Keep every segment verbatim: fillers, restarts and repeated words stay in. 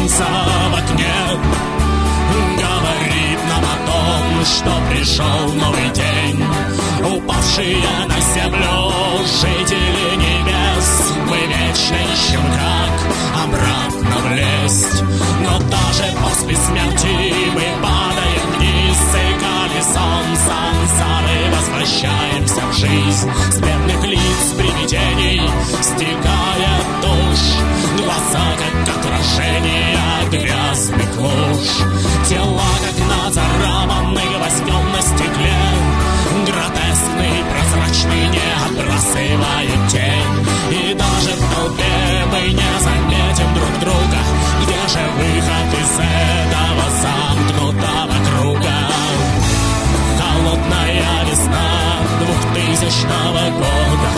солнца в окне говорит нам о том, что пришел новый день. Упавшие на землю жители небес, мы вечно ищем, как обратно влезть. Но даже после смерти мы падаем вниз, и колесом сансары возвращаемся в жизнь. С бедных лиц привидений стекает тушь, глаза как отражение грязных луж, тела как на зараманных гвоздем на стекле, гротескный, прозрачный, не отбрасывает тень. И даже в толпе мы не заметим друг друга. Где же выход из этого замкнутого круга? Холодная весна двухтысячного года.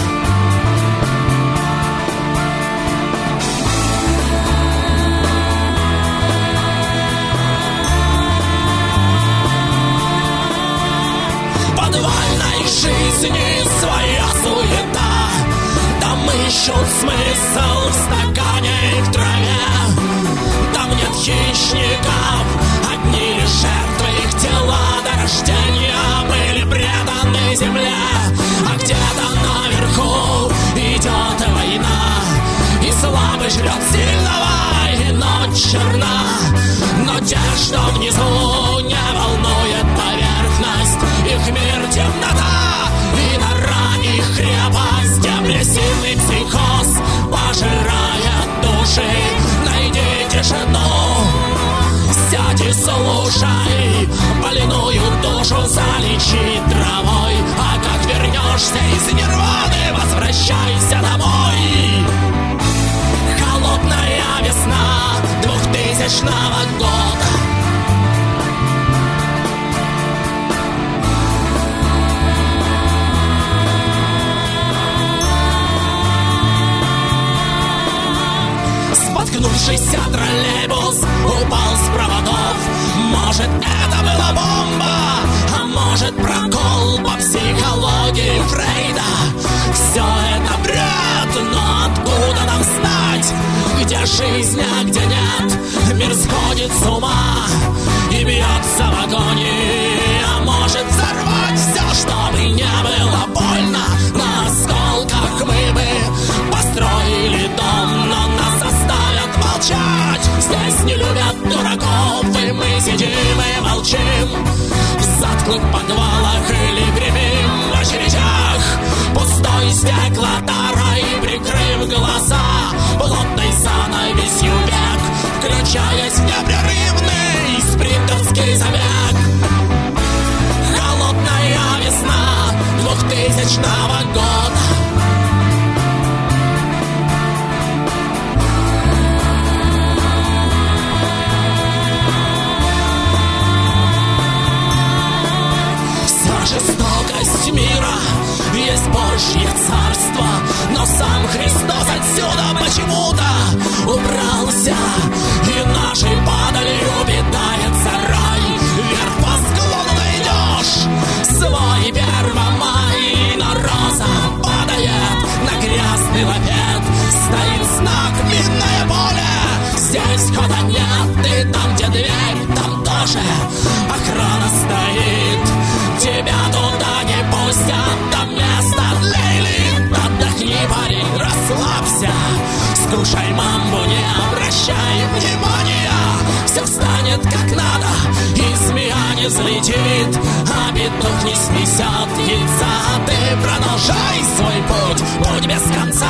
Подвальной жизни своя суета, там ищут смысл в стакане и в траве. Там нет хищников, одни лишь жертвы, их тела до рождения были преданы земле. А где-то наверху идет война, и слабый жрет сильного, и ночь черна. Но те, что внизу, не волнует поверхность, их мир темнота, и нора их крепость. Депрессивный психоз пожирает души. Найди тишину, сядь и слушай, больную душу залечи травой. А как вернешься из нирваны, возвращайся домой. Холодная весна двухтысячного года. Споткнувшийся троллейбус упал с проводов. Может, это была бомба, а может, прокол по психологии Фрейда. Все это бред, но откуда нам знать, где жизнь, а где нет? Мир сходит с ума и бьется в агонии. А может, взорвать все, чтобы не было больно. На осколках мы бы построили дом, но нас заставят молчать. Здесь не любят дураков, и мы сидим и молчим в затклых подвалах или гремим в очередях. Пустой стеклотарой, прикрыв глаза плотной занавесью век, включаясь в непрерывный спринтерский забег. Холодная весна двухтысячного года. Жестокость мира есть Божье царство, но сам Христос отсюда почему-то убрался, и нашей падалью питается рай. Вверх по склону найдешь свой первомай, но роза падает на грязный лапет. Стоит знак «Минное поле», здесь хода нет, и там, где дверь, там тоже охрана стоит. Тебя туда не пустят, там место для элит. Отдохни, парень, расслабься, скушай мамбу, не обращай внимания. Все станет как надо, и змея не взлетит, а петух не снесет яйца. Ты продолжай свой путь, путь без конца.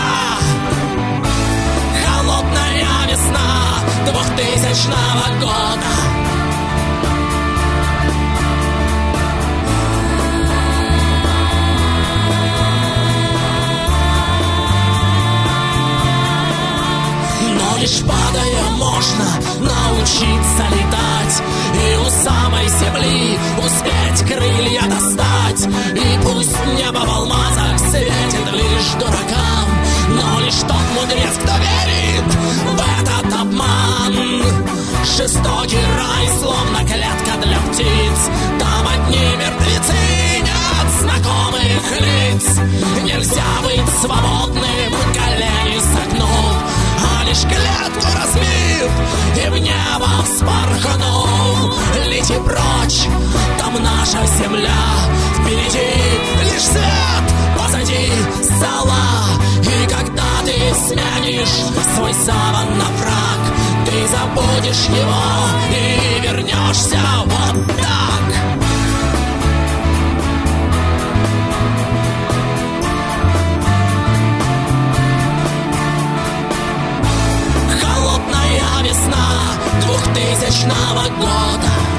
Холодная весна двухтысячного года. Лишь падая можно научиться летать, и у самой земли успеть крылья достать. И пусть небо в алмазах светит лишь дуракам, но лишь тот мудрец, кто верит в этот обман. Жестокий рай, словно клетка для птиц, там одни мертвецы, нет знакомых лиц. Нельзя быть свободным, колени согнув, а лишь клетку разбив, и в небо наденешь свой саван на фрак, ты забудешь его и вернешься вот так. Холодная весна двухтысячного года